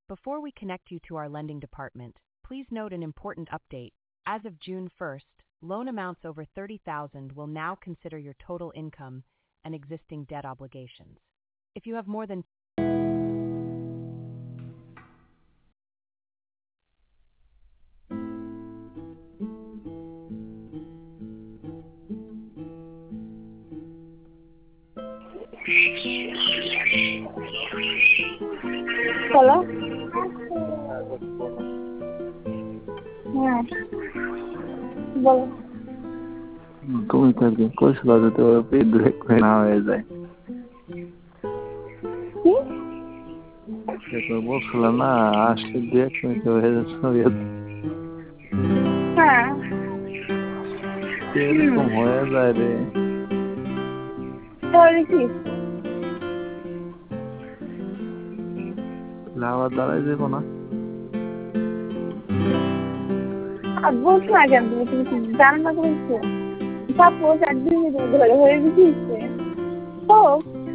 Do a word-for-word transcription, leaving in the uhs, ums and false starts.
Before we connect you to our lending department, please note an important update. As of June first, loan amounts over thirty thousand will now consider your total income and existing debt obligations. If you have more than hello হ্যাঁ বলো তুমি তো একদিন কইছিল যে তোর পেট break না হয়ে যায় কি সেটা বলছিল না আসলে দু এক মিনিটে হয়ে যাচ্ছে হ্যাঁ এরকম হয়ে যায় রে তাহলে কি আবার দাঁড়াই যাবো না আর বলছো না কেন তুমি তুমি কি জানো না করেছো সাপোজ একদিন হয়ে গেছে তো